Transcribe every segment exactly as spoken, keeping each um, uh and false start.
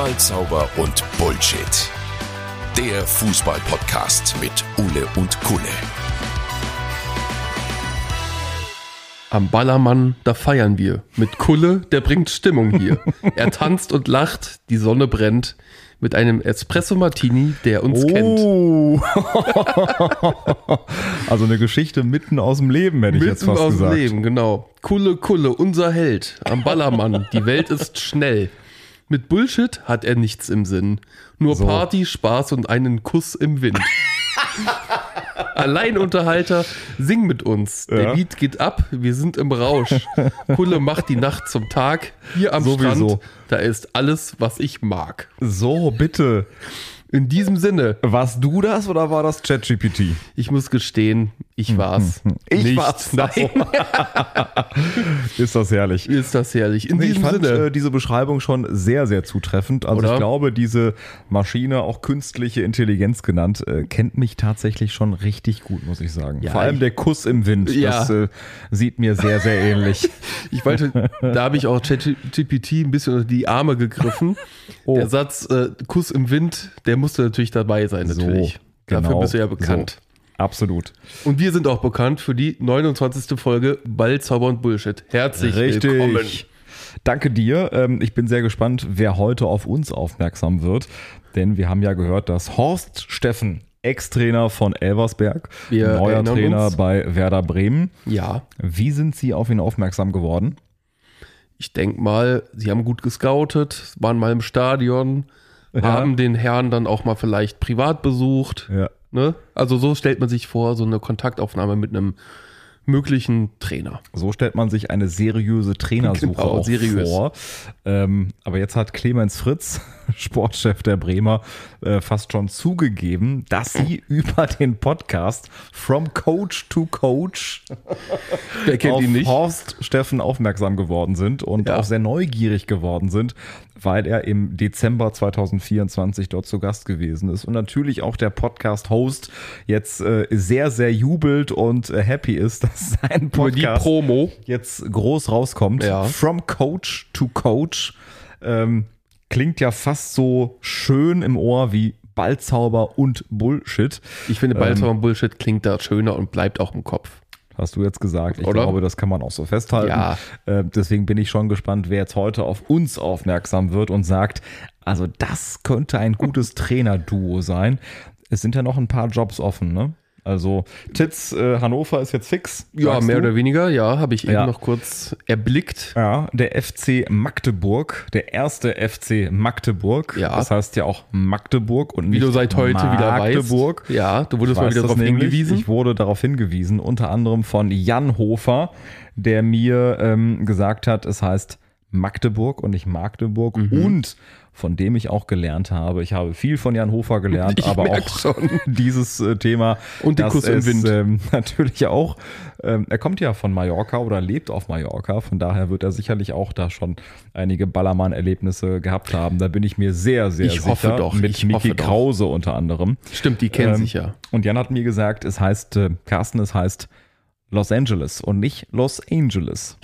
Ballzauber und Bullshit. Der Fußball-Podcast mit Ulle und Kulle. Am Ballermann, da feiern wir. Mit Kulle, der bringt Stimmung hier. Er tanzt und lacht, die Sonne brennt. Mit einem Espresso Martini, der uns oh. kennt. Also eine Geschichte mitten aus dem Leben, hätte ich mitten jetzt fast aus gesagt. Dem Leben, genau. Kulle, Kulle, unser Held. Am Ballermann, die Welt ist schnell. Mit Bullshit hat er nichts im Sinn. Nur So. Party, Spaß und einen Kuss im Wind. Alleinunterhalter, sing mit uns. Der Ja. Beat geht ab, wir sind im Rausch. Kulle macht die Nacht zum Tag. Hier am Sowieso. Strand, da ist alles, was ich mag. So, bitte. In diesem Sinne, Warst du das oder war das ChatGPT? ich muss gestehen, ich war's. Ich Nicht. war's. Nein, Ist das herrlich. ist das herrlich. In Ich diesem fand Sinne. äh, diese Beschreibung schon sehr, sehr zutreffend. Also Oder? ich glaube, diese Maschine, auch künstliche Intelligenz genannt, äh, kennt mich tatsächlich schon richtig gut, muss ich sagen. Ja, Vor allem ich- der Kuss im Wind, Ja. das äh, sieht mir sehr, sehr ähnlich. Ich wollte, da habe ich auch ChatGPT ein bisschen unter die Arme gegriffen. Oh. Der Satz äh, Kuss im Wind, der musste natürlich dabei sein, So, natürlich. Dafür genau. bist du ja bekannt. So, absolut. Und wir sind auch bekannt für die neunundzwanzigste Folge Ball, Zauber und Bullshit. Herzlich willkommen. Danke dir. Ähm, Ich bin sehr gespannt, wer heute auf uns aufmerksam wird. Denn wir haben ja gehört, dass Horst Steffen, Ex-Trainer von Elversberg, Wir neuer erinnern Trainer uns. bei Werder Bremen. Ja, Wie sind Sie auf ihn aufmerksam geworden? ich denke mal, sie haben gut gescoutet, waren mal im Stadion, Ja. haben den Herrn dann auch mal vielleicht privat besucht. Ja. Ne? Also so stellt man sich vor, so eine Kontaktaufnahme mit einem möglichen Trainer. So stellt man sich eine seriöse Trainersuche Genau, auch seriös. vor. Ähm, aber jetzt hat Clemens Fritz, Sportchef der Bremer, äh, fast schon zugegeben, dass sie über den Podcast From Coach to Coach Wer kennt auf ihn nicht? Horst Steffen aufmerksam geworden sind und Ja. auch sehr neugierig geworden sind, weil er im Dezember zweitausendvierundzwanzig dort zu Gast gewesen ist. Und natürlich auch der Podcast-Host jetzt äh, sehr, sehr jubelt und äh, happy ist, dass sein Über die Podcast Promo. jetzt groß rauskommt. Ja. From Coach to Coach. Ähm, klingt ja fast so schön im Ohr wie Ballzauber und Bullshit. Ich finde, Ballzauber und Bullshit klingt da schöner und bleibt auch im Kopf. Hast du jetzt gesagt. Ich Oder? glaube, das kann man auch so festhalten. Ja. Äh, deswegen bin ich schon gespannt, wer jetzt heute auf uns aufmerksam wird und sagt, also das könnte ein gutes Trainerduo sein. Es sind ja noch ein paar Jobs offen, ne? Also Titz äh, Hannover ist jetzt fix. Ja, sagst mehr du? oder weniger, ja, habe ich eben Ja. noch kurz erblickt. Ja, der F C Magdeburg, der erste F C Magdeburg. Ja. Das heißt ja auch Magdeburg und Wie nicht du seit heute wieder weißt. Magdeburg. Ja, du wurdest Ich mal weiß wieder das darauf nämlich. hingewiesen. Ich wurde darauf hingewiesen, unter anderem von Jan Hofer, der mir ähm, gesagt hat, es heißt Magdeburg und nicht Magdeburg Mhm. und von dem ich auch gelernt habe. Ich habe viel von Jan Hofer gelernt, Ich aber merk auch schon. dieses äh, Thema. Und den dass Kuss im es, Wind. Ähm, natürlich auch. Ähm, er kommt ja von Mallorca oder lebt auf Mallorca. Von daher wird er sicherlich auch da schon einige Ballermann-Erlebnisse gehabt haben. Da bin ich mir sehr, sehr Ich sicher. hoffe doch, Mit ich Miki hoffe doch. Krause unter anderem. Stimmt, die kennen Ähm, sich ja. Und Jan hat mir gesagt, es heißt, äh, Carsten, es heißt Los Angeles und nicht Los Angeles.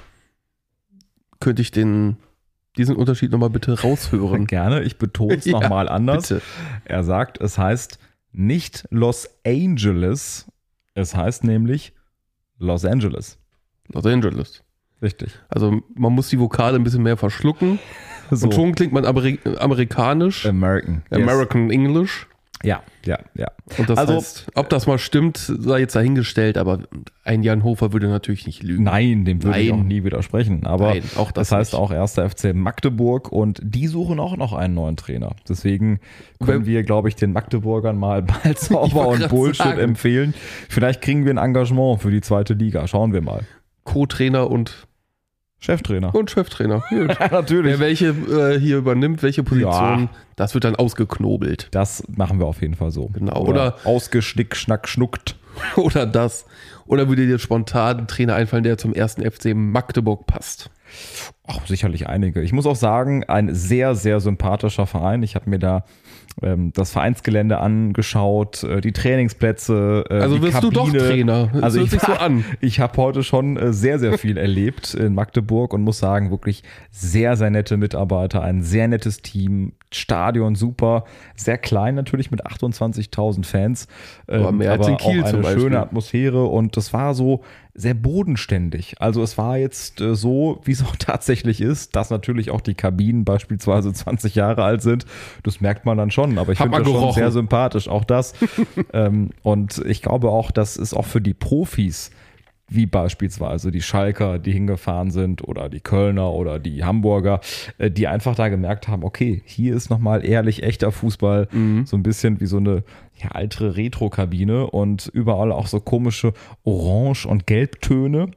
Könnte ich den, diesen Unterschied nochmal bitte raushören? Gerne, ich betone es Ja, nochmal anders. Bitte. Er sagt, es heißt nicht Los Angeles, es heißt nämlich Los Angeles. Los Angeles. Richtig. Also man muss die Vokale ein bisschen mehr verschlucken. So. Und schon klingt man Ameri amerikanisch. American. Yes. American English. Ja, ja, ja. Und das Also- heißt, ob das mal stimmt, sei jetzt dahingestellt, aber ein Jan Hofer würde natürlich nicht lügen. Nein, dem würde ich auch Nein. nie widersprechen. Aber Nein, auch das das heißt nicht. auch erster F C Magdeburg und die suchen auch noch einen neuen Trainer. Deswegen können Wenn- wir, glaube ich, den Magdeburgern mal Ich Ballzauber wollte und grad Bullshit sagen. empfehlen. Vielleicht kriegen wir ein Engagement für die zweite Liga. Schauen wir mal. Co-Trainer und, Cheftrainer. und Cheftrainer. Gut. Ja, natürlich. Wer welche äh, hier übernimmt, welche Position, Ja. das wird dann ausgeknobelt. Das machen wir auf jeden Fall so. Genau. Oder, Oder- ausgeschnick, schnack, schnuckt. Oder das. Oder würde dir spontan ein Trainer einfallen, der zum ersten F C Magdeburg passt? Ach, sicherlich einige. Ich muss auch sagen, ein sehr, sehr sympathischer Verein. Ich habe mir da ähm, das Vereinsgelände angeschaut, äh, die Trainingsplätze, äh, Also die wirst Kabine. du doch Trainer. Das Also hört ich, sich so an. Ich habe heute schon äh, sehr, sehr viel erlebt in Magdeburg und muss sagen, wirklich sehr, sehr nette Mitarbeiter, ein sehr nettes Team, Stadion super, sehr klein natürlich mit achtundzwanzigtausend Fans, ähm, Aber mehr als aber in Kiel auch zum eine Beispiel. schöne Atmosphäre und das war so sehr bodenständig. Also es war jetzt äh, so, wie es auch tatsächlich ist, dass natürlich auch die Kabinen beispielsweise zwanzig Jahre alt sind. Das merkt man dann schon, aber ich Hat finde man das schon gerochen. sehr sympathisch, auch das. ähm, und ich glaube auch, das ist auch für die Profis, wie beispielsweise die Schalker, die hingefahren sind oder die Kölner oder die Hamburger, äh, die einfach da gemerkt haben, okay, hier ist nochmal ehrlich echter Fußball, Mhm. so ein bisschen wie so eine ja, alte Retro-Kabine und überall auch so komische Orange- und Gelbtöne.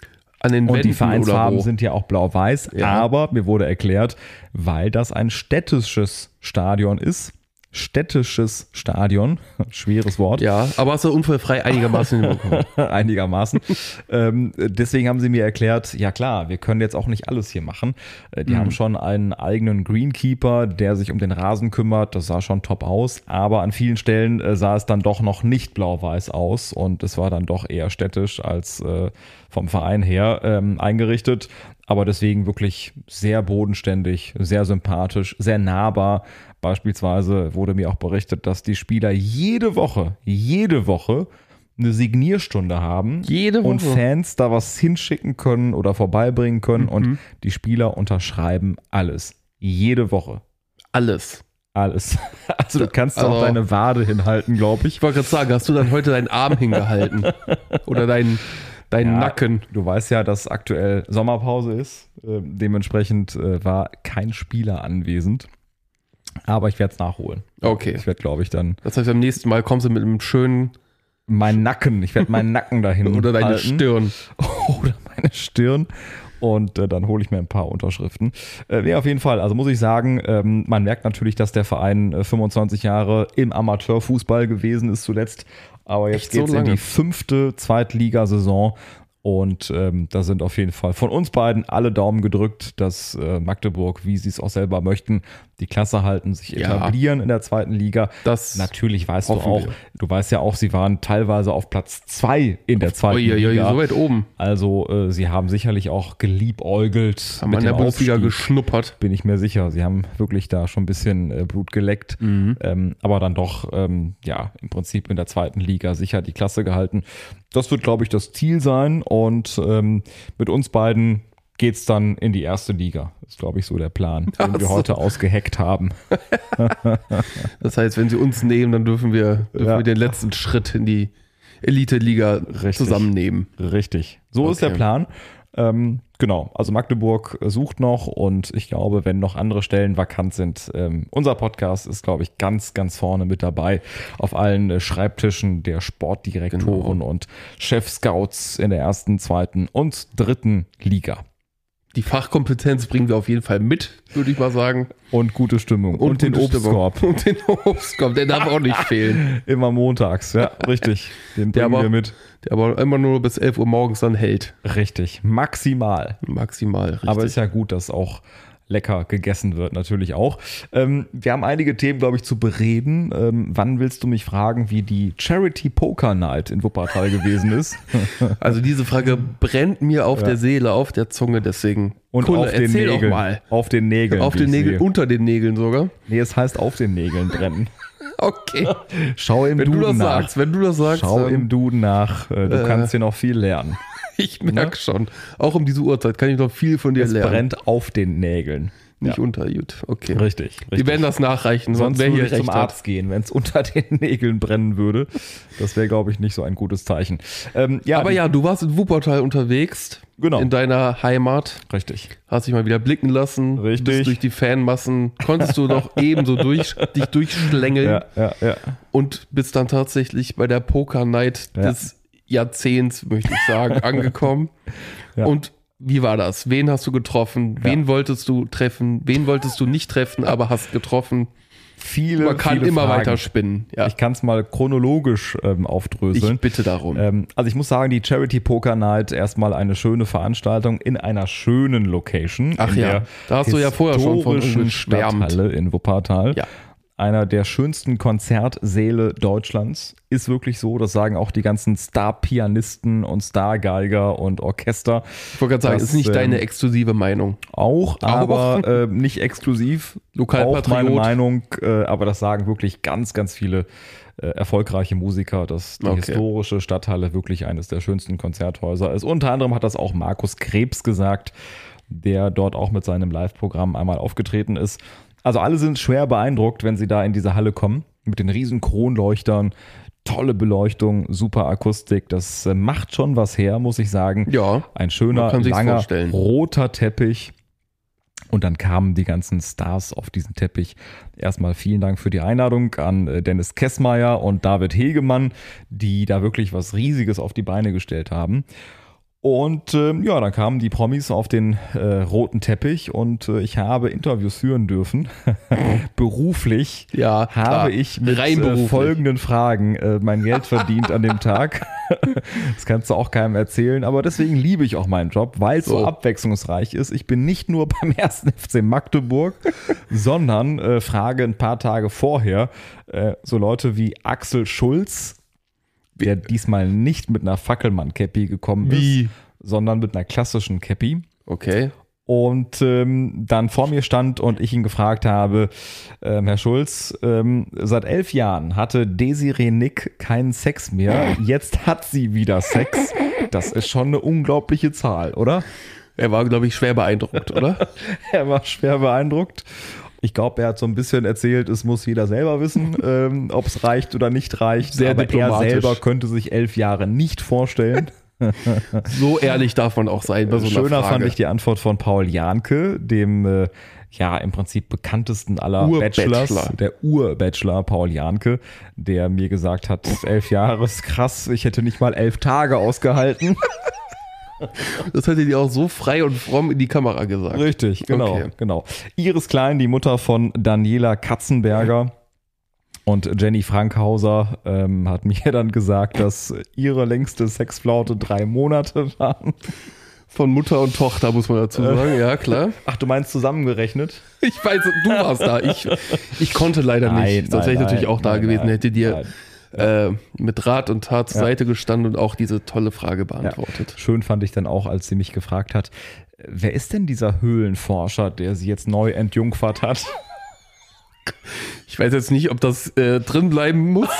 An den Und Wänden die Vereinsfarben oder wo? sind ja auch blau-weiß, Ja. aber mir wurde erklärt, weil das ein städtisches Stadion ist, städtisches Stadion, schweres Wort, Ja, aber hast du unfallfrei einigermaßen hinbekommen. einigermaßen. ähm, deswegen haben sie mir erklärt, ja klar, wir können jetzt auch nicht alles hier machen. Äh, die Mhm. haben schon einen eigenen Greenkeeper, der sich um den Rasen kümmert. Das sah schon top aus, aber an vielen Stellen äh, sah es dann doch noch nicht blau-weiß aus und es war dann doch eher städtisch als äh, vom Verein her ähm, eingerichtet. Aber deswegen wirklich sehr bodenständig, sehr sympathisch, sehr nahbar. Beispielsweise wurde mir auch berichtet, dass die Spieler jede Woche, jede Woche eine Signierstunde haben. Jede Woche. Und Fans da was hinschicken können oder vorbeibringen können. Mhm. Und die Spieler unterschreiben alles. Jede Woche. Alles. Alles. Also du kannst Also- auch deine Wade hinhalten, glaube ich. Ich wollte gerade sagen, hast du dann heute deinen Arm hingehalten? Oder deinen, deinen Ja, Nacken? Du weißt ja, dass aktuell Sommerpause ist. Ähm, dementsprechend äh, war kein Spieler anwesend. Aber ich werde es nachholen. Okay. Ich werde, glaube ich, dann Das heißt, beim nächsten Mal kommst du mit einem schönen meinen Nacken, ich werde meinen Nacken dahin oder deine halten. Stirn. Oder meine Stirn. Und äh, dann hole ich mir ein paar Unterschriften. Äh, nee, auf jeden Fall. Also muss ich sagen, ähm, man merkt natürlich, dass der Verein äh, fünfundzwanzig Jahre im Amateurfußball gewesen ist zuletzt. Aber jetzt Echt so geht es in lange? die fünfte Zweitligasaison. Und ähm, da sind auf jeden Fall von uns beiden alle Daumen gedrückt, dass äh, Magdeburg, wie sie es auch selber möchten, die Klasse halten, sich Ja. etablieren in der zweiten Liga. Das Natürlich weißt du hoffen auch, wir. du weißt ja auch, sie waren teilweise auf Platz zwei in der zweiten Uiuiui, Liga. so weit oben. Also äh, sie haben sicherlich auch geliebäugelt Haben mit an der dem Bundesliga Aufstieg, geschnuppert. bin ich mir sicher. Sie haben wirklich da schon ein bisschen äh, Blut geleckt, Mhm. ähm, aber dann doch ähm, ja im Prinzip in der zweiten Liga sicher die Klasse gehalten. Das wird, glaube ich, das Ziel sein und ähm, mit uns beiden geht's dann in die erste Liga. Das ist, glaube ich, so der Plan, den Ach wir so. heute ausgeheckt haben. Das heißt, wenn sie uns nehmen, dann dürfen wir, dürfen Ja. wir den letzten Schritt in die Elite-Liga Richtig. zusammennehmen. Richtig. So ist der Okay. Plan. Ähm, genau, also Magdeburg sucht noch und ich glaube, wenn noch andere Stellen vakant sind, ähm, unser Podcast ist, glaube ich, ganz, ganz vorne mit dabei auf allen äh, Schreibtischen der Sportdirektoren Genau. und Chef-Scouts in der ersten, zweiten und dritten Liga. Die Fachkompetenz bringen wir auf jeden Fall mit, würde ich mal sagen. Und gute Stimmung. Und, den gute Stimmung. Obstkorb. Und den Obstkorb, der darf auch nicht fehlen. Immer montags, ja, richtig. Den Der bringen aber- wir mit. Der aber immer nur bis elf Uhr morgens dann hält. Richtig, maximal. Maximal, richtig. Aber ist ja gut, dass auch lecker gegessen wird, natürlich auch. Ähm, wir haben einige Themen, glaube ich, zu bereden. Ähm, wann willst du mich fragen, wie die Charity Poker Night in Wuppertal gewesen ist? Also diese Frage brennt mir auf Ja. der Seele, auf der Zunge, deswegen. Und Kulle, auf den erzähl doch Nägeln. mal. Auf den Nägeln. Auf wie den ich Nägeln, sehe. unter den Nägeln sogar. Nee, es heißt auf den Nägeln brennen. Okay. Schau im Wenn Duden du das nach. sagst, wenn du das sagst, Schau ähm, im Duden nach. Äh, Du äh, kannst hier noch viel lernen. ich merke schon. Auch um diese Uhrzeit kann ich noch viel von dir Es lernen. brennt auf den Nägeln. Nicht Ja. unter, gut. Okay. Richtig, Die richtig. werden das nachreichen, Sonst wer würde hier ich zum recht hat. Arzt gehen, wenn es unter den Nägeln brennen würde. Das wäre, glaube ich, nicht so ein gutes Zeichen. Ähm, ja, Aber die- ja, du warst in Wuppertal unterwegs. Genau. In deiner Heimat. Richtig. Hast dich mal wieder blicken lassen. Richtig. Bist durch die Fanmassen. Konntest du doch ebenso durch, dich durchschlängeln. Ja, ja, ja. Und bist dann tatsächlich bei der Poker Night Ja. des Jahrzehnts, möchte ich sagen, angekommen. Ja. Und wie war das? Wen hast du getroffen? Wen wolltest du treffen? Wen wolltest du nicht treffen, aber hast getroffen? viele, Man kann viele immer Fragen. weiter spinnen. Ja. Ich kann es mal chronologisch ähm, aufdröseln. Ich bitte darum. Ähm, also ich muss sagen, die Charity Poker Night, erstmal eine schöne Veranstaltung in einer schönen Location. Ach in ja, der da hast du ja vorher schon von historischen geschwärmt. Stadthalle in Wuppertal. Ja. Einer der schönsten Konzertsäle Deutschlands. Ist wirklich so, das sagen auch die ganzen Star-Pianisten und Star-Geiger und Orchester. Ich wollte gerade sagen, Das, ist nicht ähm, deine exklusive Meinung. Auch, Auch. aber äh, nicht exklusiv. Lokalpatriot. Auch meine Meinung, äh, aber das sagen wirklich ganz, ganz viele äh, erfolgreiche Musiker, dass die Okay. historische Stadthalle wirklich eines der schönsten Konzerthäuser ist. Unter anderem hat das auch Markus Krebs gesagt, der dort auch mit seinem Live-Programm einmal aufgetreten ist. Also alle sind schwer beeindruckt, wenn sie da in diese Halle kommen, mit den riesen Kronleuchtern, tolle Beleuchtung, super Akustik. Das äh, macht schon was her, muss ich sagen. Ja, Ein schöner, man kann sich's langer, vorstellen. roter Teppich. Und dann kamen die ganzen Stars auf diesen Teppich. Erstmal vielen Dank für die Einladung an äh, Dennis Kessmeier und David Hegemann, die da wirklich was Riesiges auf die Beine gestellt haben. Und ähm, ja, dann kamen die Promis auf den äh, roten Teppich und äh, ich habe Interviews führen dürfen. Beruflich ja, habe klar. ich mit Rein äh, beruflich. folgenden Fragen äh, mein Geld verdient an dem Tag. Das kannst du auch keinem erzählen, aber deswegen liebe ich auch meinen Job, weil es so. So. abwechslungsreich ist. Ich bin nicht nur beim ersten F C Magdeburg, sondern äh, frage ein paar Tage vorher äh, so Leute wie Axel Schulz, der diesmal nicht mit einer Fackelmann-Cappy gekommen Wie? ist, sondern mit einer klassischen Cappy. Okay. Und ähm, dann vor mir stand und ich ihn gefragt habe, ähm, Herr Schulz, ähm, seit elf Jahren hatte Desiree Nick keinen Sex mehr, jetzt hat sie wieder Sex. Das ist schon eine unglaubliche Zahl, oder? Er war, glaube ich, schwer beeindruckt, oder? Er war schwer beeindruckt. Ich glaube, er hat so ein bisschen erzählt, es muss jeder selber wissen, ähm, ob es reicht oder nicht reicht. Sehr Aber er diplomatisch. selber könnte sich elf Jahre nicht vorstellen. So ehrlich darf man auch sein bei so einer Schöner Frage. fand ich die Antwort von Paul Janke, dem äh, ja im Prinzip bekanntesten aller Ur-Bachelor. Bachelors, der Ur-Bachelor Paul Janke, der mir gesagt hat, elf Jahre ist krass, ich hätte nicht mal elf Tage ausgehalten. Das hätte die auch so frei und fromm in die Kamera gesagt. Richtig, genau, Okay. genau. Iris Klein, die Mutter von Daniela Katzenberger. Und Jenny Frankhauser ähm, hat mir dann gesagt, dass ihre längste Sexflaute drei Monate waren. Von Mutter und Tochter, muss man dazu sagen. Ja, klar. Ach, du meinst zusammengerechnet? Ich weiß, du warst da. Ich, ich konnte leider Nein, nicht. Sonst nein, wäre ich natürlich nein, auch da nein, gewesen, nein, hätte dir nein. äh, mit Rat und Tat zur Ja. Seite gestanden und auch diese tolle Frage beantwortet. Schön fand ich dann auch, als sie mich gefragt hat, wer ist denn dieser Höhlenforscher, der sie jetzt neu entjungfert hat? Ich weiß jetzt nicht, ob das äh, drin bleiben muss.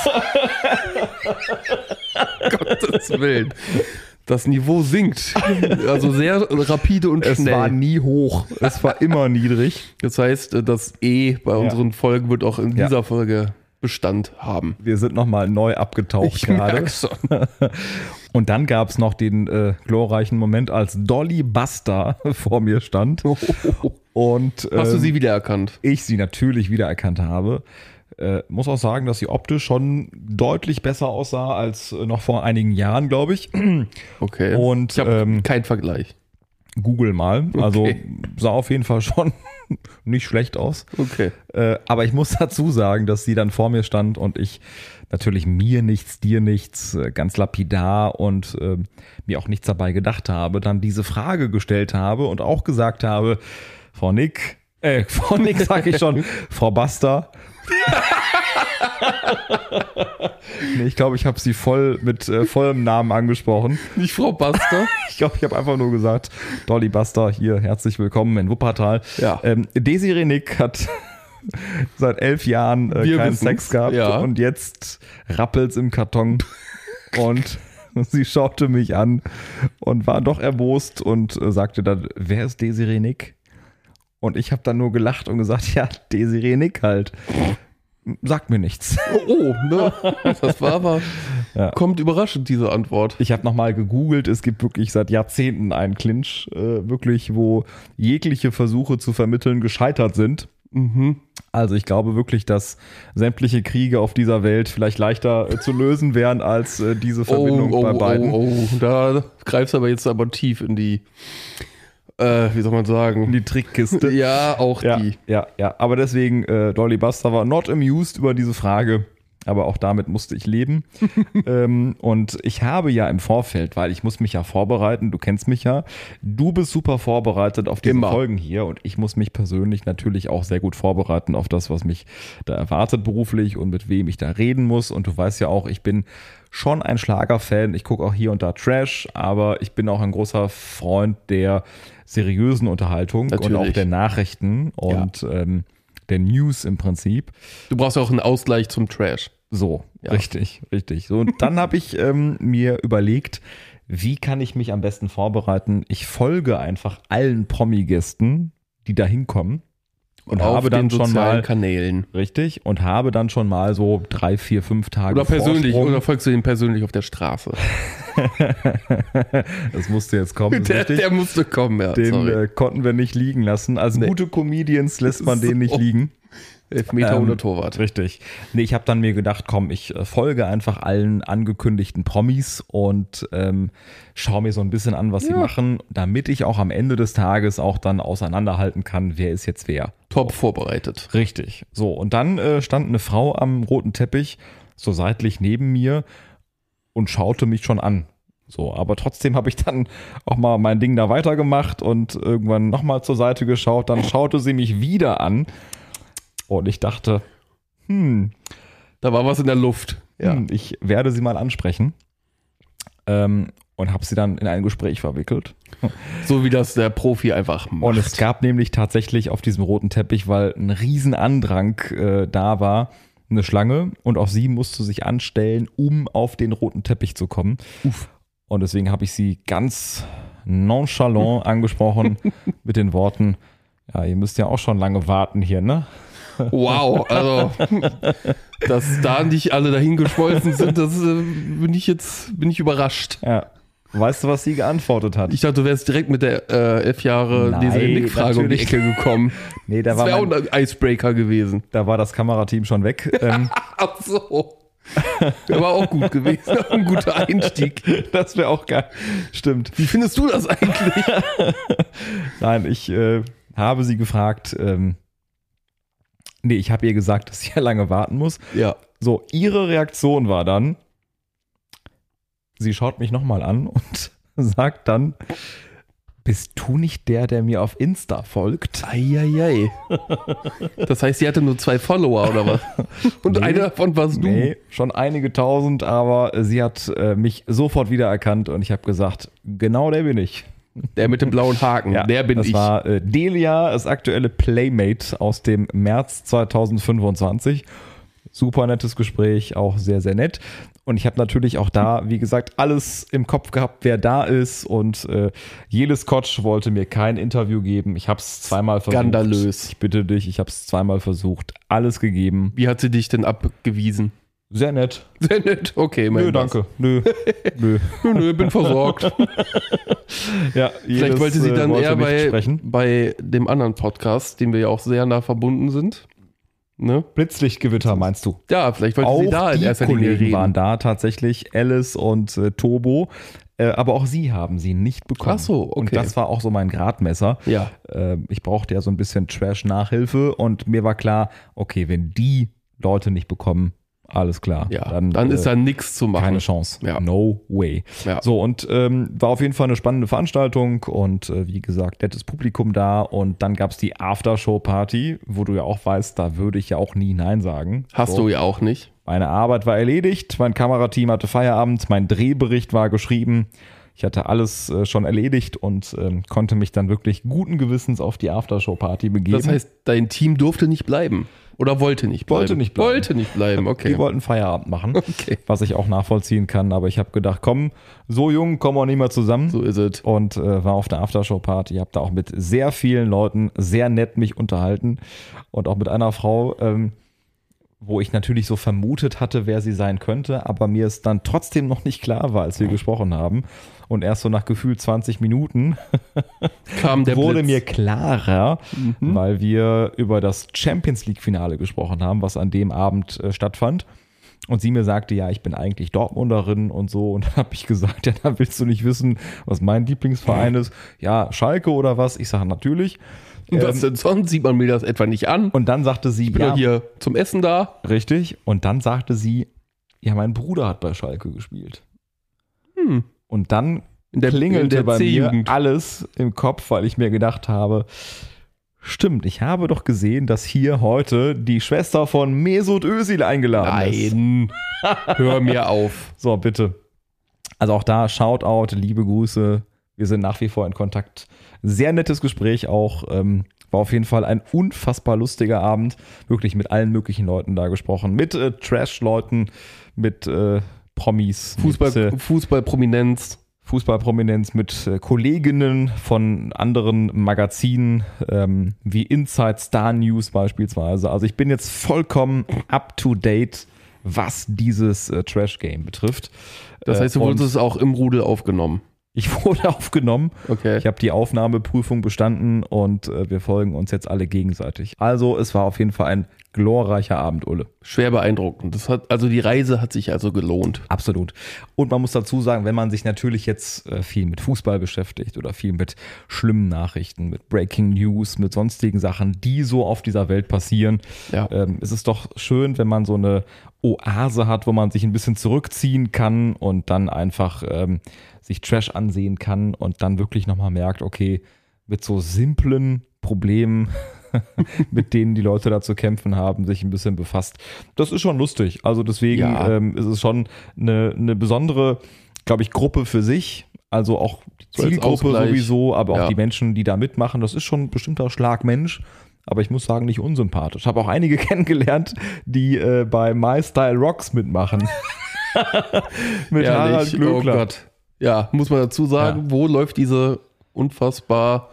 Gottes Willen. Das Niveau sinkt. Also sehr rapide und Es schnell. war nie hoch, es war immer niedrig. Das heißt, äh, das E bei unseren Folgen wird auch in Ja. dieser Folge Bestand haben. Wir sind nochmal neu abgetaucht Ich gerade. merk's schon. Und dann gab es noch den äh, glorreichen Moment, als Dolly Buster vor mir stand. Und Hast du ähm, sie wiedererkannt? ich sie natürlich wiedererkannt habe. Äh, muss auch sagen, dass sie optisch schon deutlich besser aussah als äh, noch vor einigen Jahren, glaube ich. Okay. Und ich habe ähm, keinen Vergleich. Google mal. Also Okay. sah auf jeden Fall schon nicht schlecht aus. Okay. Äh, aber ich muss dazu sagen, dass sie dann vor mir stand und ich natürlich mir nichts, dir nichts, äh, ganz lapidar und äh, mir auch nichts dabei gedacht habe, dann diese Frage gestellt habe und auch gesagt habe, Frau Nick, äh, Frau Nick sag ich schon, Frau Buster. Nee, ich glaube, ich habe sie voll mit äh, vollem Namen angesprochen. Nicht Frau Buster? Ich glaube, ich habe einfach nur gesagt, Dolly Buster, hier, herzlich willkommen in Wuppertal. Ja. Ähm, Desiree Nick hat seit elf Jahren äh, Wir keinen wissen's, Sex gehabt ja. und jetzt rappelt's im Karton und sie schaute mich an und war doch erbost und äh, sagte dann, wer ist Desiree Nick? Und ich habe dann nur gelacht und gesagt, ja, Desiree Nick halt. Sagt mir nichts. Oh, ne? Das war aber, Ja. kommt überraschend, diese Antwort. Ich habe nochmal gegoogelt, es gibt wirklich seit Jahrzehnten einen Clinch, äh, wirklich, wo jegliche Versuche zu vermitteln gescheitert sind. Mhm. Also ich glaube wirklich, dass sämtliche Kriege auf dieser Welt vielleicht leichter äh, zu lösen wären als äh, diese Verbindung oh, oh, bei beiden. Oh, oh, da greifst du aber jetzt aber tief in die äh, wie soll man sagen? Die Trickkiste. Ja, auch Ja, die. ja, ja. Aber deswegen, äh, Dolly Buster war not amused über diese Frage. Aber auch damit musste ich leben. ähm, und ich habe ja im Vorfeld, weil ich muss mich ja vorbereiten, du kennst mich ja, du bist super vorbereitet auf diese Immer. Folgen hier und ich muss mich persönlich natürlich auch sehr gut vorbereiten auf das, was mich da erwartet beruflich und mit wem ich da reden muss. Und du weißt ja auch, ich bin schon ein Schlagerfan. Ich gucke auch hier und da Trash, aber ich bin auch ein großer Freund der seriösen Unterhaltung und Natürlich. auch der Nachrichten und ähm, der News im Prinzip. Du brauchst auch einen Ausgleich zum Trash. So, Ja. richtig, richtig. So, und dann habe ich ähm, mir überlegt, wie kann ich mich am besten vorbereiten? Ich folge einfach allen Promi-Gästen, die da hinkommen. Und Auf habe dann den schon sozialen mal, Kanälen. richtig, und habe dann schon mal so drei, vier, fünf Tage Oder persönlich, Vorsprung. oder folgst du ihm persönlich auf der Straße? Das musste jetzt kommen, ist Der, richtig. der musste kommen, ja. Den sorry. äh, konnten wir nicht liegen lassen. Als Nee. gute Comedians lässt man den nicht So. liegen. Elfmeter Ähm, ohne Torwart. Richtig. Nee, ich habe dann mir gedacht, komm, ich äh, folge einfach allen angekündigten Promis und ähm, schaue mir so ein bisschen an, was sie Ja. machen, damit ich auch am Ende des Tages auch dann auseinanderhalten kann, wer ist jetzt wer. Top vorbereitet. Richtig. So, und dann äh, stand eine Frau am roten Teppich, so seitlich neben mir und schaute mich schon an. So, aber trotzdem habe ich dann auch mal mein Ding da weitergemacht und irgendwann nochmal zur Seite geschaut. Dann schaute sie mich wieder an und ich dachte, hm, Da war was in der Luft. Ja. hm ich werde sie mal ansprechen. Ähm, und habe sie dann in ein Gespräch verwickelt. So wie das der Profi einfach macht. Und es gab nämlich tatsächlich auf diesem roten Teppich, weil ein riesen Andrang äh, da war, eine Schlange und auch sie musste sich anstellen, um auf den roten Teppich zu kommen. Uff. Und deswegen habe ich sie ganz nonchalant angesprochen mit den Worten, ja, ihr müsst ja auch schon lange warten hier, ne? Wow, also dass da nicht alle dahin geschmolzen sind, das äh, bin ich jetzt bin ich überrascht. Ja. Weißt du, was sie geantwortet hat? Ich dachte, du wärst direkt mit der äh, elf Jahre Nein, Leser-Nick-Frage um die natürlich. Ecke gekommen. Nee, da Das war, wäre auch mein, ein Icebreaker gewesen. da war das Kamerateam schon weg. Ähm, Ach so. Der war auch gut gewesen. Ein guter Einstieg. das wäre auch geil. Stimmt. Wie findest du das eigentlich? Nein, ich äh, habe sie gefragt, ähm, nee, ich habe ihr gesagt, dass sie ja lange warten muss. Ja. So, ihre Reaktion war dann, sie schaut mich nochmal an und sagt dann, bist du nicht der, der mir auf Insta folgt? Eieiei. Das heißt, sie hatte nur zwei Follower oder was? Und Nee. einer davon warst du. Nee, schon einige tausend, aber sie hat äh, mich sofort wiedererkannt und ich habe gesagt, genau der bin ich. Der mit dem blauen Haken. Der bin das ich. war äh, Delia, das aktuelle Playmate aus dem März zweitausendfünfundzwanzig. Super nettes Gespräch, auch sehr, sehr nett. Und ich habe natürlich auch da, wie gesagt, alles im Kopf gehabt, wer da ist. Und äh, Jelis Kotsch wollte mir kein Interview geben. Ich habe es zweimal versucht. Skandalös. Ich bitte dich, ich habe es zweimal versucht. Alles gegeben. Wie hat sie dich denn abgewiesen? Sehr nett. Sehr nett. Okay, mein Nö, danke. Nö, nö. Nö, nö, bin versorgt. Ja, Vielleicht Jelis, wollte sie äh, dann wollte eher nicht bei, sprechen. bei dem anderen Podcast, dem wir ja auch sehr nah verbunden sind. Ne? Blitzlichtgewitter meinst du? Ja, vielleicht wollte sie Auch da in die erster Linie Kollegen reden. waren da tatsächlich, Alice und äh, Tobo, äh, aber auch sie haben sie nicht bekommen. Ach so, okay. Und das war auch so mein Gradmesser. Ja. Äh, ich brauchte ja so ein bisschen Trash-Nachhilfe und mir war klar, okay, wenn die Leute nicht bekommen, alles klar. Ja, dann, dann ist äh, da nichts zu machen. keine Chance. Ja. No way. Ja. So, und ähm, war auf jeden Fall eine spannende Veranstaltung und äh, wie gesagt, nettes Publikum da. Und dann gab es die Aftershow-Party, wo du ja auch weißt, da würde ich ja auch nie Nein sagen. Hast so. du ja auch nicht. Meine Arbeit war erledigt, mein Kamerateam hatte Feierabend, mein Drehbericht war geschrieben. Ich hatte alles äh, schon erledigt und ähm, konnte mich dann wirklich guten Gewissens auf die Aftershow-Party begeben. Das heißt, dein Team durfte nicht bleiben. Oder wollte nicht bleiben. Wollte nicht bleiben. Wollte nicht bleiben, okay. Die wollten Feierabend machen, Okay. was ich auch nachvollziehen kann. Aber ich habe gedacht, komm, so jung kommen wir nicht mehr zusammen. So ist es. Und äh, war auf der Aftershow-Party. Habe da auch mit sehr vielen Leuten sehr nett mich unterhalten. Und auch mit einer Frau, ähm, wo ich natürlich so vermutet hatte, wer sie sein könnte. Aber mir es dann trotzdem noch nicht klar war, als wir gesprochen haben. Und erst so nach gefühlt zwanzig Minuten Kam der wurde Blitz. mir klarer, Mhm. weil wir über das Champions League-Finale gesprochen haben, was an dem Abend äh, stattfand. Und sie mir sagte, ja, ich bin eigentlich Dortmunderin und so. Und dann habe ich gesagt, ja, dann willst du nicht wissen, was mein Lieblingsverein ist. Ja, Schalke oder was? Ich sage, natürlich. Und was denn sonst? Sieht man mir das etwa nicht an? Und dann sagte sie, Ich bin ja, doch hier zum Essen da. richtig. Und dann sagte sie, ja, mein Bruder hat bei Schalke gespielt. Hm. Und dann In der, klingelte in der bei mir C-Jugend. alles im Kopf, weil ich mir gedacht habe, stimmt, ich habe doch gesehen, dass hier heute die Schwester von Mesut Özil eingeladen ist. Nein. Hör mir auf. So, bitte. Also auch da, Shoutout, liebe Grüße. Wir sind nach wie vor in Kontakt. Sehr nettes Gespräch auch. Ähm, war auf jeden Fall ein unfassbar lustiger Abend. Wirklich mit allen möglichen Leuten da gesprochen. Mit äh, Trash-Leuten, mit äh, Promis, Fußball, mit äh, Fußballprominenz. Fußballprominenz, mit äh, Kolleginnen von anderen Magazinen, ähm, wie Inside Star News beispielsweise. Also ich bin jetzt vollkommen up to date, was dieses äh, Trash-Game betrifft. Das heißt, du Äh, und wurdest es auch im Rudel aufgenommen. Ich wurde aufgenommen. Okay. Ich habe die Aufnahmeprüfung bestanden und äh, wir folgen uns jetzt alle gegenseitig. Also es war auf jeden Fall ein glorreicher Abend, Ulle. Schwer beeindruckend. Das hat, also die Reise hat sich also gelohnt. Absolut. Und man muss dazu sagen, wenn man sich natürlich jetzt äh, viel mit Fußball beschäftigt oder viel mit schlimmen Nachrichten, mit Breaking News, mit sonstigen Sachen, die so auf dieser Welt passieren, Ja. ähm, es ist doch schön, wenn man so eine Oase hat, wo man sich ein bisschen zurückziehen kann und dann einfach ähm, sich Trash ansehen kann und dann wirklich nochmal merkt, okay, mit so simplen Problemen, mit denen die Leute da zu kämpfen haben, sich ein bisschen befasst. Das ist schon lustig. Also deswegen Ja. ähm, ist es schon eine, eine besondere, glaube ich, Gruppe für sich. Also auch die So als Zielgruppe Ausgleich. sowieso, aber auch Ja. die Menschen, die da mitmachen. Das ist schon ein bestimmter Schlag Mensch. Aber ich muss sagen, nicht unsympathisch. Ich habe auch einige kennengelernt, die äh, bei My Style Rocks mitmachen. Mit Harald Ehrlich, Glöckler. oh Gott. Ja, muss man dazu sagen, wo läuft diese unfassbar,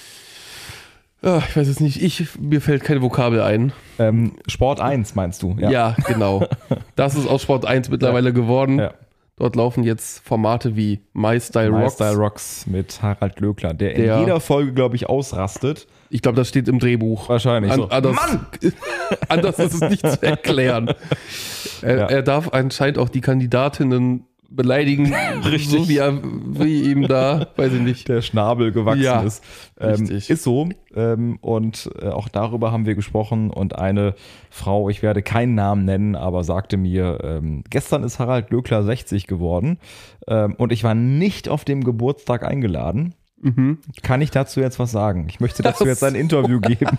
ja, ich weiß es nicht, ich, mir fällt keine Vokabel ein. Ähm, Sport eins meinst du? Ja, genau. Das ist aus Sport eins mittlerweile geworden. Ja. Dort laufen jetzt Formate wie My Style My Rocks. Style Rocks mit Harald Glöckler, der, Der- in jeder Folge, glaube ich, ausrastet. Ich glaube, das steht im Drehbuch. Wahrscheinlich. An, so. anders, anders ist es nicht zu erklären. Er, Ja. er darf anscheinend auch die Kandidatinnen beleidigen, Richtig. so wie er wie ihm da, weiß ich nicht. Der Schnabel gewachsen Ja, ist. Ähm, richtig. ist so. Ähm, und äh, auch darüber haben wir gesprochen. Und eine Frau, ich werde keinen Namen nennen, aber sagte mir, ähm, gestern ist Harald Glöckler sechzig geworden. Ähm, und ich war nicht auf dem Geburtstag eingeladen. Mhm. Kann ich dazu jetzt was sagen? Ich möchte dazu Ach jetzt ein so. Interview geben.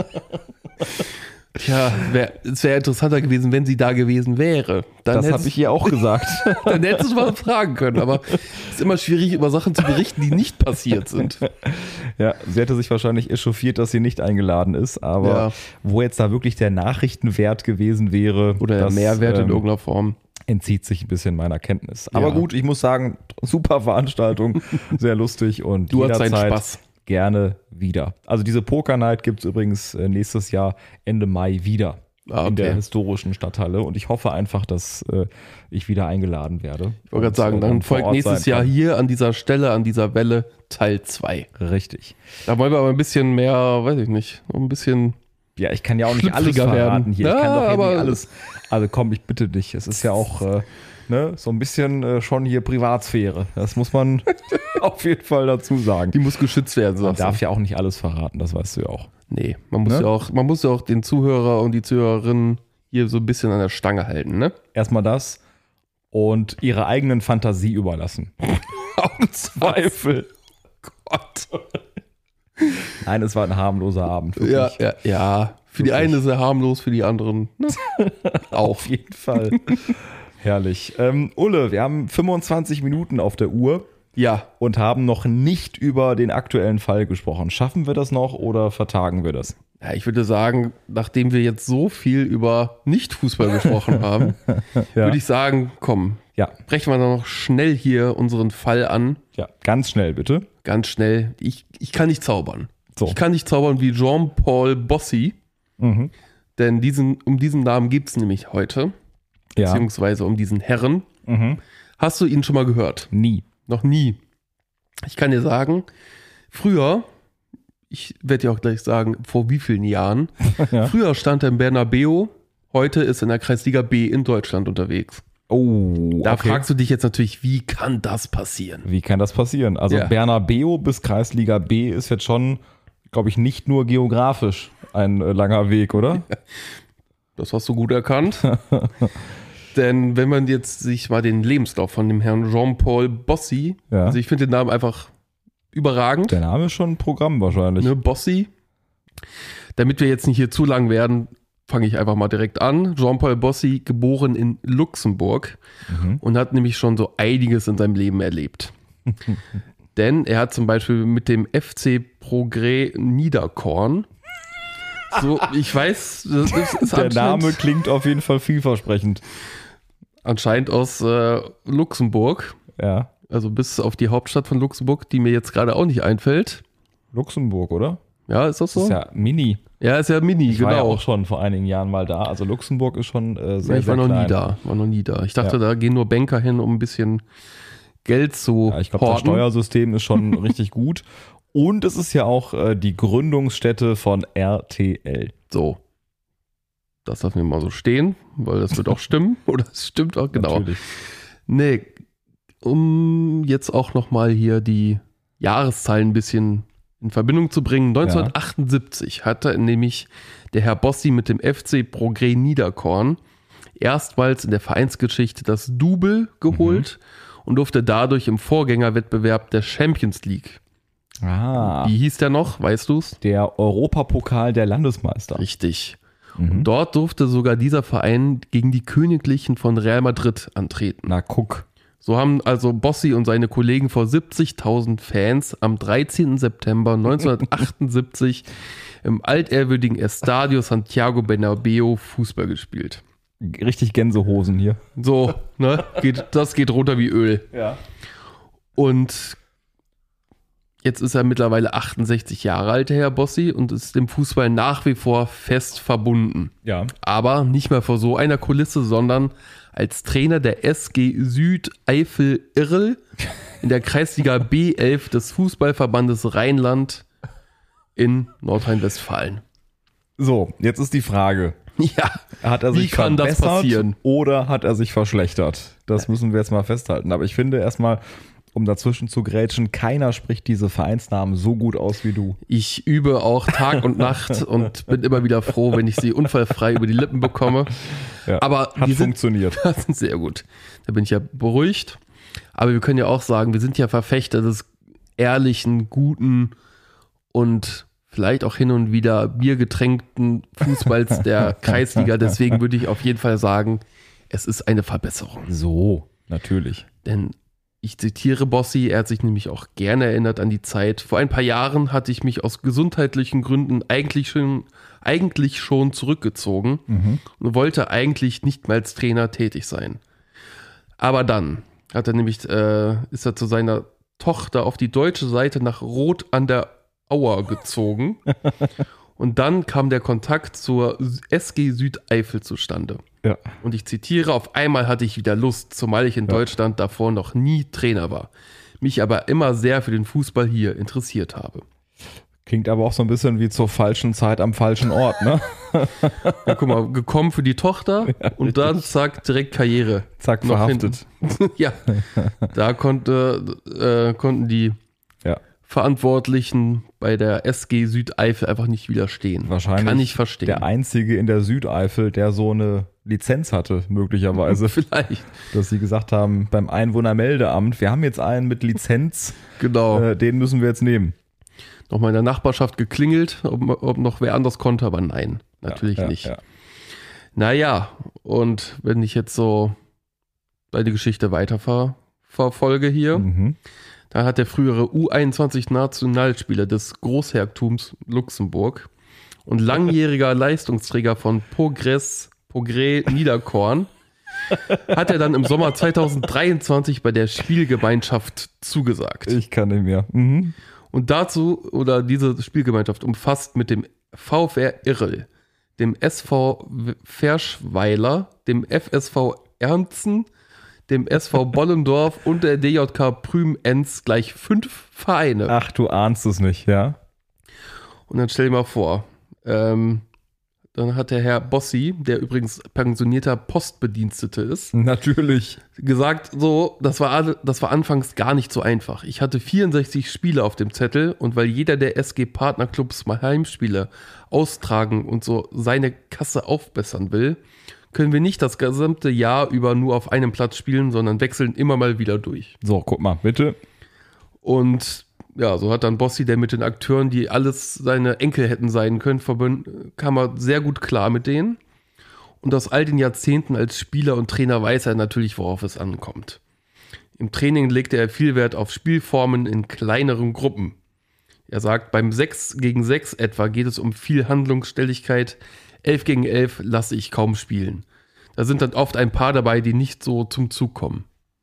Tja, wär, es wäre interessanter gewesen, wenn sie da gewesen wäre. Dann Das hättest- habe ich ihr auch gesagt. Dann hättest du mal fragen können, aber es ist immer schwierig, über Sachen zu berichten, die nicht passiert sind. Ja, sie hätte sich wahrscheinlich echauffiert, dass sie nicht eingeladen ist, aber Ja. wo jetzt da wirklich der Nachrichtenwert gewesen wäre, Oder der das, Mehrwert in ähm, irgendeiner Form. entzieht sich ein bisschen meiner Kenntnis. Aber Ja. gut, ich muss sagen, super Veranstaltung, sehr lustig und Du hattest jederzeit einen Spaß. gerne wieder. Also diese Poker Night gibt es übrigens äh, nächstes Jahr Ende Mai wieder Ah, in der okay. historischen Stadthalle und ich hoffe einfach, dass äh, ich wieder eingeladen werde. Ich wollte gerade sagen, dann folgt nächstes Jahr hier an dieser Stelle, an dieser Welle Teil zwei. Richtig. Da wollen wir aber ein bisschen mehr, weiß ich nicht, noch ein bisschen. Ja, ich kann ja auch nicht alles Schlüpfriger verraten werden. hier. Ich Ja, kann doch hier aber- nicht alles. Also komm, ich bitte dich. Es ist ja auch äh, ne, so ein bisschen äh, schon hier Privatsphäre. Das muss man auf jeden Fall dazu sagen. Die muss geschützt werden, Man sagst du. darf ja auch nicht alles verraten, das weißt du ja auch. Nee, man muss, Ne? ja auch, man muss ja auch den Zuhörer und die Zuhörerinnen hier so ein bisschen an der Stange halten, ne? Erstmal das und ihre eigenen Fantasie überlassen. Auf Zweifel. Gott. Nein, es war ein harmloser Abend. Wirklich. Ja, ja, ja. Für die Wirklich. einen ist er harmlos, für die anderen ne? Auf jeden Fall. Herrlich. Ähm, Ulle, wir haben fünfundzwanzig Minuten auf der Uhr Ja, und haben noch nicht über den aktuellen Fall gesprochen. Schaffen wir das noch oder vertagen wir das? ja, ich würde sagen, nachdem wir jetzt so viel über Nicht-Fußball gesprochen haben, Ja. würde ich sagen, komm, Ja, brechen wir noch schnell hier unseren Fall an. ja, ganz schnell bitte. Ganz schnell. Ich, ich kann nicht zaubern. So. Ich kann nicht zaubern wie Jean-Paul Bossy, Mhm. denn diesen, um diesen Namen gibt es nämlich heute, Ja. beziehungsweise um diesen Herren. Mhm. Hast du ihn schon mal gehört? Nie. Noch nie. Ich kann dir sagen, früher, ich werde dir auch gleich sagen, vor wie vielen Jahren, Ja. früher stand er im Bernabeu heute ist in der Kreisliga B in Deutschland unterwegs. Oh, Da okay. fragst du dich jetzt natürlich, wie kann das passieren? Wie kann das passieren? Also Ja. Bernabeu bis Kreisliga B ist jetzt schon, glaube ich, nicht nur geografisch ein äh, langer Weg, oder? Das hast du gut erkannt. Denn wenn man jetzt sich mal den Lebenslauf von dem Herrn Jean-Paul Bossy, Ja. also ich finde den Namen einfach überragend, Der Name ist schon ein Programm wahrscheinlich. ne, Bossy. Damit wir jetzt nicht hier zu lang werden, fange ich einfach mal direkt an. Jean-Paul Bossy, geboren in Luxemburg Mhm. und hat nämlich schon so einiges in seinem Leben erlebt. Denn er hat zum Beispiel mit dem F C Progrès Niederkorn, so, ich weiß, das ist, ist Der anscheinend- Name klingt auf jeden Fall vielversprechend. anscheinend aus äh, Luxemburg, Ja. also bis auf die Hauptstadt von Luxemburg, die mir jetzt gerade auch nicht einfällt. Luxemburg, oder? Ja, ist das so? Das ist ja mini. ja, ist ja mini, Ich war ja genau. auch schon vor einigen Jahren mal da. Also Luxemburg ist schon äh, sehr, Ja, ich war sehr noch klein. nie da, war noch nie da. Ich dachte, Ja. da gehen nur Banker hin, um ein bisschen Geld zu Ja, ich glaube, das horten. Steuersystem ist schon richtig gut. Und es ist ja auch äh, die Gründungsstätte von R T L. So. Das lassen wir mal so stehen, weil das wird auch stimmen. Oder es stimmt auch, genau. Natürlich. Nee, um jetzt auch nochmal hier die Jahreszahlen ein bisschen in Verbindung zu bringen. neunzehnhundertachtundsiebzig hatte nämlich der Herr Bossy mit dem F C Progrès Niederkorn erstmals in der Vereinsgeschichte das Double geholt und durfte dadurch im Vorgängerwettbewerb der Champions League. Ah, Wie hieß der noch? Weißt du's? der Europapokal der Landesmeister. Richtig. Mhm. Dort durfte sogar dieser Verein gegen die Königlichen von Real Madrid antreten. Na, guck. So haben also Bossy und seine Kollegen vor siebzigtausend Fans am dreizehnten September neunzehnhundertachtundsiebzig im altehrwürdigen Estadio Santiago Bernabéu Fußball gespielt. Richtig Gänsehosen hier. So, ne? Geht, das geht runter wie Öl. Ja. Und jetzt ist er mittlerweile achtundsechzig Jahre alt, der Herr Bossy, und ist dem Fußball nach wie vor fest verbunden. Ja. Aber nicht mehr vor so einer Kulisse, sondern als Trainer der S G Südeifel Irl in der Kreisliga B elf des Fußballverbandes Rheinland in Nordrhein-Westfalen. So, jetzt ist die Frage. Ja, Hat er Wie sich kann das verbessert passieren? oder hat er sich verschlechtert? Das müssen wir jetzt mal festhalten. Aber ich finde erstmal, um dazwischen zu grätschen, keiner spricht diese Vereinsnamen so gut aus wie du. ich übe auch Tag und Nacht und bin immer wieder froh, wenn ich sie unfallfrei über die Lippen bekomme. Ja, Aber hat die sind, funktioniert. das sind sehr gut. Da bin ich ja beruhigt. Aber wir können ja auch sagen, wir sind ja Verfechter des ehrlichen, guten und vielleicht auch hin und wieder biergetränkten Fußballs der Kreisliga. Deswegen würde ich auf jeden Fall sagen, es ist eine Verbesserung. So, natürlich. Denn ich zitiere Bossy, er hat sich nämlich auch gerne erinnert an die Zeit. Vor ein paar Jahren hatte ich mich aus gesundheitlichen Gründen eigentlich schon, eigentlich schon zurückgezogen Mhm. und wollte eigentlich nicht mehr als Trainer tätig sein. Aber dann hat er nämlich, äh, ist er zu seiner Tochter auf die deutsche Seite nach Rot an der Auer gezogen. Und dann kam der Kontakt zur S G Südeifel zustande. Ja. Und ich zitiere, auf einmal hatte ich wieder Lust, zumal ich in Ja. Deutschland davor noch nie Trainer war, mich aber immer sehr für den Fußball hier interessiert habe. Klingt aber auch so ein bisschen wie zur falschen Zeit am falschen Ort, ne? Ja, guck mal, gekommen für die Tochter und dann zack, direkt Karriere. Zack, Noch verhaftet. Ja, da konnte, äh, konnten die Ja. Verantwortlichen bei der S G Südeifel einfach nicht widerstehen. Wahrscheinlich Kann ich verstehen. Der einzige in der Südeifel, der so eine Lizenz hatte, möglicherweise. Vielleicht, Dass sie gesagt haben, beim Einwohnermeldeamt, wir haben jetzt einen mit Lizenz, genau. äh, den müssen wir jetzt nehmen. Nochmal in der Nachbarschaft geklingelt, ob, ob noch wer anders konnte, aber nein, natürlich ja, nicht. Ja. Naja, und wenn ich jetzt so bei der Geschichte weiter ver verfolge hier, Mhm. da hat der frühere U einundzwanzig-Nationalspieler des Großherzogtums Luxemburg und langjähriger Leistungsträger von Progrès, Progrès Niederkorn, hat er dann im Sommer zweitausenddreiundzwanzig bei der Spielgemeinschaft zugesagt. Ich kann nicht mehr. Mhm. Und dazu, oder diese Spielgemeinschaft umfasst mit dem VfR Irl, dem S V Verschweiler, dem F S V Ernsten, dem S V Bollendorf und der D J K Prüm-Enz gleich fünf Vereine. Ach, du ahnst es nicht, ja? Und dann stell dir mal vor, ähm, dann hat der Herr Bossi, der übrigens pensionierter Postbedienstete ist, Natürlich. gesagt, so, das war, das war anfangs gar nicht so einfach. Ich hatte vierundsechzig Spiele auf dem Zettel und weil jeder der S G-Partnerclubs mal Heimspiele austragen und so seine Kasse aufbessern will, können wir nicht das gesamte Jahr über nur auf einem Platz spielen, sondern wechseln immer mal wieder durch. So, guck mal, bitte. Und ja, so hat dann Bossi, der mit den Akteuren, die alles seine Enkel hätten sein können, verbünden, kam er sehr gut klar mit denen. Und aus all den Jahrzehnten als Spieler und Trainer weiß er natürlich, worauf es ankommt. Im Training legte er viel Wert auf Spielformen in kleineren Gruppen. Er sagt, beim sechs gegen sechs etwa geht es um viel Handlungsstelligkeit, elf gegen elf lasse ich kaum spielen. Da sind dann oft ein paar dabei, die nicht so zum Zug kommen.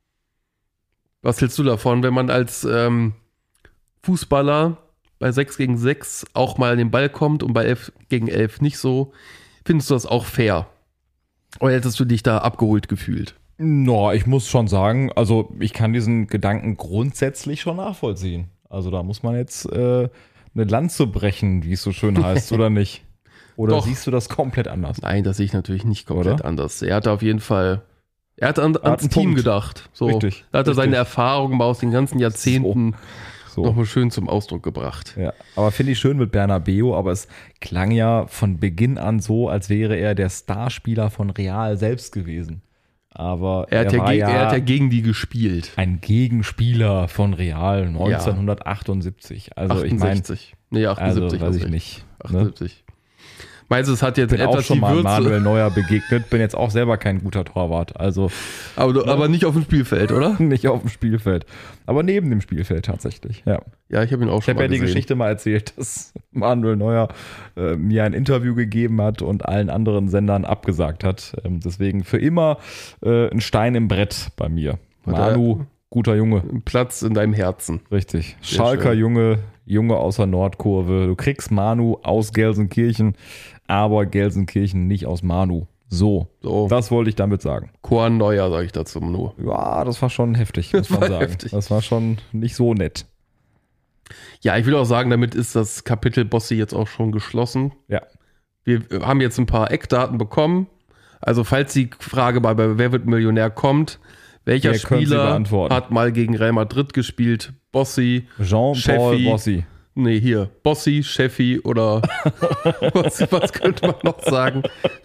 Was hältst du davon, wenn man als ähm, Fußballer bei sechs gegen sechs auch mal an den Ball kommt und bei elf gegen elf nicht so? Findest du das auch fair? Oder hättest du dich da abgeholt gefühlt? No, ich muss schon sagen, also ich kann diesen Gedanken grundsätzlich schon nachvollziehen. Also da muss man jetzt äh, eine Lanze brechen, wie es so schön heißt, oder nicht? Oder Doch. Siehst du das komplett anders? Nein, das sehe ich natürlich nicht komplett Oder? anders. Er hatte auf jeden Fall, er hat an, ans einen Team Punkt. gedacht. So. Richtig, Da hat er richtig. seine Erfahrungen mal aus den ganzen Jahrzehnten So. nochmal schön zum Ausdruck gebracht. Ja, aber finde ich schön mit Bernabeu, aber es klang ja von Beginn an so, als wäre er der Starspieler von Real selbst gewesen. Aber Er hat, ja, war ge- ja er hat ja gegen die gespielt. ein Gegenspieler von Real neunzehnhundertachtundsiebzig. Also achtundsechzig. Nee, ich meine, also achtundsiebzig. weiß ich glaub nicht. Ne? achtundsiebzig. Meinst du, es hat jetzt Bin auch etwas schon die mal Würze, Manuel Neuer begegnet, bin jetzt auch selber kein guter Torwart, also aber, du- aber nicht auf dem Spielfeld, oder? nicht auf dem Spielfeld, aber neben dem Spielfeld tatsächlich, ja. Ja, ich habe ihn auch Ich schon habe mal ja die gesehen. Geschichte mal erzählt, dass Manuel Neuer äh, mir ein Interview gegeben hat und allen anderen Sendern abgesagt hat. Ähm, deswegen für immer äh, ein Stein im Brett bei mir. Hat Manu, guter Junge, Platz in deinem Herzen. richtig. Sehr Schalker schön. Junge, Junge aus der Nordkurve. Du kriegst Manu aus Gelsenkirchen, aber Gelsenkirchen nicht aus Manu. So, So, das wollte ich damit sagen. Korn Neuer, sage ich dazu nur. Ja, das war schon heftig, muss Das man war sagen. heftig. Das war schon nicht so nett. Ja, ich will auch sagen, damit ist das Kapitel Bossi jetzt auch schon geschlossen. Ja. Wir haben jetzt ein paar Eckdaten bekommen. Also falls die Frage bei bei Wer wird Millionär kommt, welcher Wir können sie Spieler beantworten. hat mal gegen Real Madrid gespielt? Bossi, Jean-Paul Schäffi. Bossi. nee, hier, Bossi, Schäffi oder was, was könnte man noch sagen?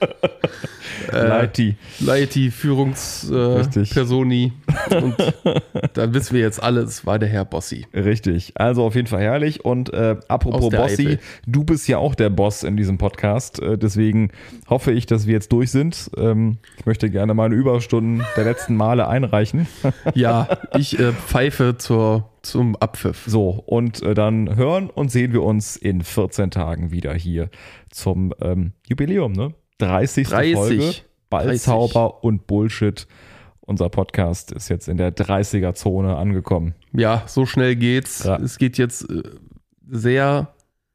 Äh, Leiti. Leiti, Richtig. Führungspersoni. Äh, und dann wissen wir jetzt alle, es war der Herr Bossi. Richtig, also auf jeden Fall herrlich. Und äh, apropos Aus der Bossi, Eifel. du bist ja auch der Boss in diesem Podcast. Äh, deswegen hoffe ich, dass wir jetzt durch sind. Ähm, ich möchte gerne meine Überstunden der letzten Male einreichen. Ja, ich äh, pfeife zur, zum Abpfiff. So, und äh, dann hören und sehen wir uns in vierzehn Tagen wieder hier zum ähm, Jubiläum, ne? dreißigste dreißig. Folge. Ballzauber und Bullshit. Unser Podcast ist jetzt in der dreißiger-Zone angekommen. Ja, so schnell geht's. Ja. Es geht jetzt äh, sehr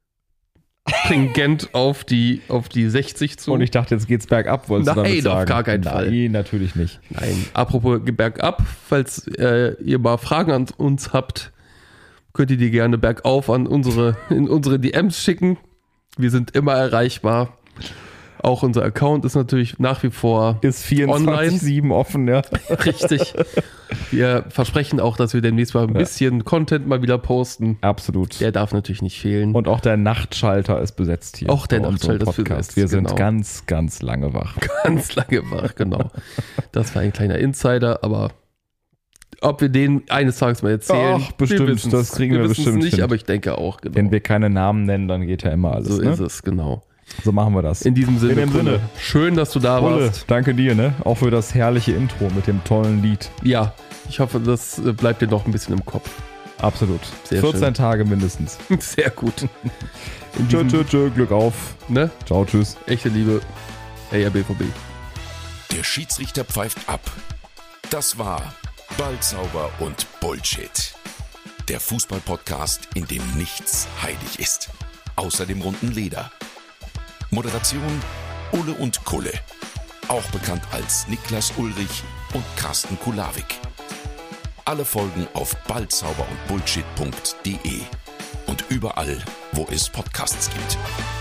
stringent auf die, auf die sechzig zu. Und ich dachte, jetzt geht's bergab, wolltest du Nein, damit sagen? auf gar keinen Nein, Fall. Nein, natürlich nicht. Nein, apropos bergab, falls äh, ihr mal Fragen an uns habt, könnt ihr die gerne bergauf an unsere, in unsere D Ms schicken. Wir sind immer erreichbar. Auch unser Account ist natürlich nach wie vor Ist vierundzwanzig sieben offen, ja. richtig. Wir versprechen auch, dass wir demnächst mal ein Ja. bisschen Content mal wieder posten. Absolut. Der darf natürlich nicht fehlen. Und auch der Nachtschalter ist besetzt hier. Auch der bei unserem Nachtschalter ist Podcast. besetzt, Wir sind genau. ganz, ganz lange wach. Ganz lange wach, genau. Das war ein kleiner Insider, aber ob wir den eines Tages mal erzählen, Ach, bestimmt, wissen's. das kriegen wir wissen's bestimmt nicht, hin. aber ich denke auch, genau. Wenn wir keine Namen nennen, dann geht ja immer alles. so ne? ist es, genau. So machen wir das. In diesem Sinne, In dem Kulle, Sinne. schön, dass du da Ulle, warst. danke dir, ne? Auch für das herrliche Intro mit dem tollen Lied. Ja, ich hoffe, das äh, bleibt dir noch ein bisschen im Kopf. Absolut. Sehr vierzehn schön. Tage mindestens. Sehr gut. In Tschö, diesem, tschö, tschö, Glück auf. ne? Ciao, tschüss. Echte Liebe. R B V B. Der Schiedsrichter pfeift ab. Das war Ballzauber und Bullshit. Der Fußball-Podcast, in dem nichts heilig ist. Außer dem runden Leder. Moderation Ulle und Kulle. Auch bekannt als Niklas Ulrich und Carsten Kulawik. Alle Folgen auf ballzauber und bullshit punkt de und überall, wo es Podcasts gibt.